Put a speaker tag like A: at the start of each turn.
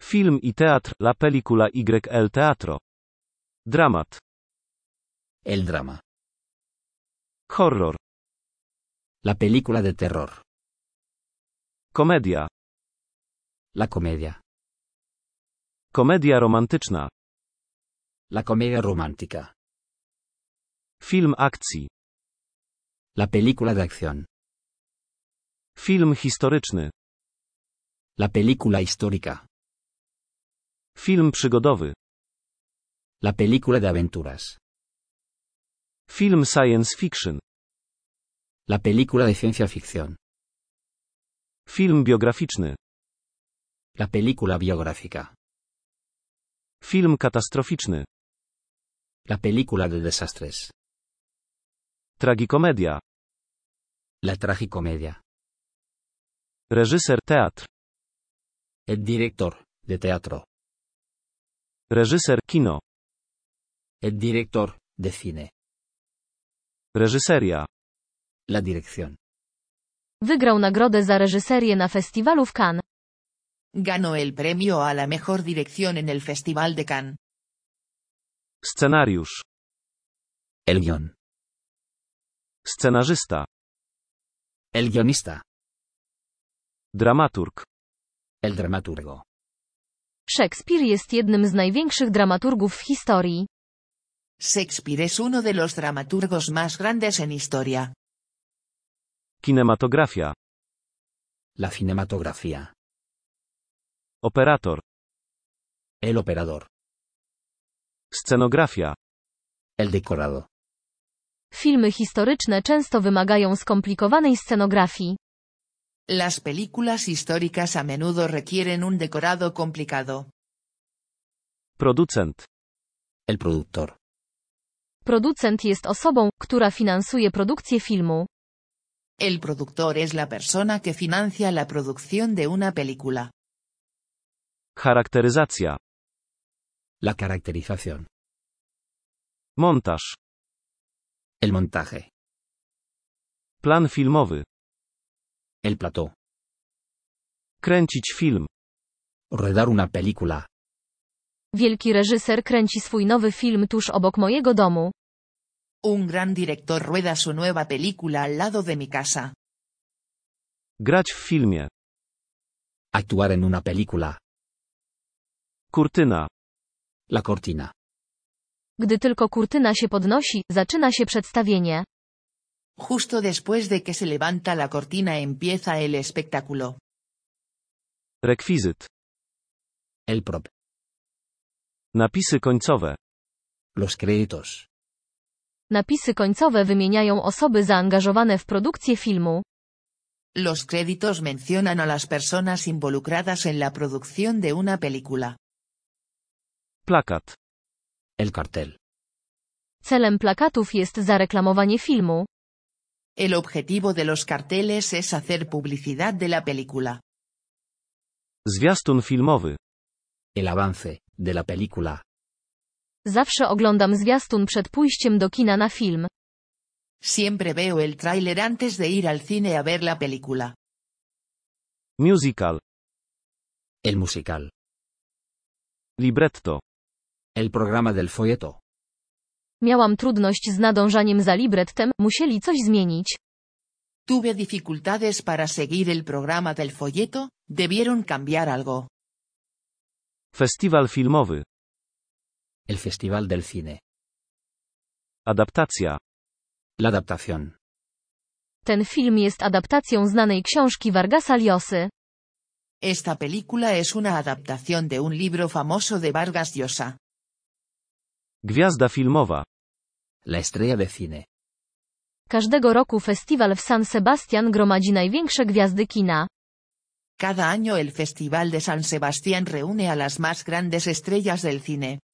A: Film y teatr, la película y el teatro. Dramat.
B: El drama.
A: Horror.
B: La película de terror.
A: Komedia.
B: La comedia.
A: Komedia romantyczna.
B: La comedia romántica.
A: Film akcji.
B: La película de acción.
A: Film historyczny.
B: La película histórica.
A: Film przygodowy.
B: La película de aventuras.
A: Film science fiction.
B: La película de ciencia ficción.
A: Film biograficzny.
B: La película biográfica.
A: Film katastroficzny.
B: La película de desastres.
A: Tragikomedia.
B: La tragicomedia.
A: Reżyser teatr.
B: El director de teatro.
A: Reżyser kino.
B: El director de cine.
A: Reżyseria.
B: La dirección.
C: Wygrał nagrodę za reżyserię na festiwalu w Cannes.
D: Ganó el premio a la mejor dirección en el Festival de Cannes.
A: Scenariusz.
B: El guión.
A: Scenarzysta.
B: El guionista.
A: Dramaturg.
B: El dramaturgo.
C: Szekspir jest jednym z największych dramaturgów w historii.
D: Shakespeare es uno de los dramaturgos más grandes en historia.
A: Kinematografia.
B: La cinematografía.
A: Operator.
B: El operador.
A: Scenografia.
B: El decorado.
C: Filmy historyczne często wymagają skomplikowanej scenografii.
D: Las películas históricas a menudo requieren un decorado complicado.
A: Producent.
B: El productor.
C: Producent jest osobą, która finansuje produkcję filmu.
D: El productor es la persona que financia la producción de una película.
A: Charakteryzacja.
B: La caracterización.
A: Montaż.
B: El montaje.
A: Plan filmowy.
B: El plató.
A: Kręcić film.
B: Rodar una película.
C: Wielki reżyser kręci swój nowy film tuż obok mojego domu.
D: Un gran director rueda su nueva película al lado de mi casa.
A: Grać w filmie.
B: Actuar en una película.
A: Kurtyna.
B: La cortina.
C: Gdy tylko kurtyna się podnosi, zaczyna się przedstawienie.
D: Justo después de que se levanta la cortina empieza el espectáculo.
A: Rekwizyt.
B: El prop.
A: Napisy końcowe.
B: Los créditos.
C: Napisy końcowe wymieniają osoby zaangażowane w produkcję filmu.
D: Los créditos mencionan a las personas involucradas en la producción de una película.
A: Plakat.
B: El cartel.
C: Celem plakatów jest zareklamowanie filmu.
D: El objetivo de los carteles es hacer publicidad de la película.
A: Zwiastun filmowy.
B: El avance de la película.
C: Zawsze oglądam zwiastun przed pójściem do kina na film.
D: Siempre veo el tráiler antes de ir al cine a ver la película.
A: Musical.
B: El musical.
A: Libretto.
B: El programa del folleto.
C: Miałam trudność z nadążaniem za librettem, musieli coś zmienić.
D: Tuve dificultades para seguir el programa del folleto, debieron cambiar algo.
A: Festiwal filmowy.
B: El festival del cine.
A: Adaptacja.
B: La adaptación.
C: Ten film jest adaptacją znanej książki Vargasa Llosy.
D: Esta película es una adaptación de un libro famoso de Vargas Llosa.
A: Gwiazda filmowa.
B: La estrella de cine.
C: Każdego roku festiwal w San Sebastian gromadzi największe gwiazdy kina.
D: Cada año el Festival de San Sebastián reúne a las más grandes estrellas del cine.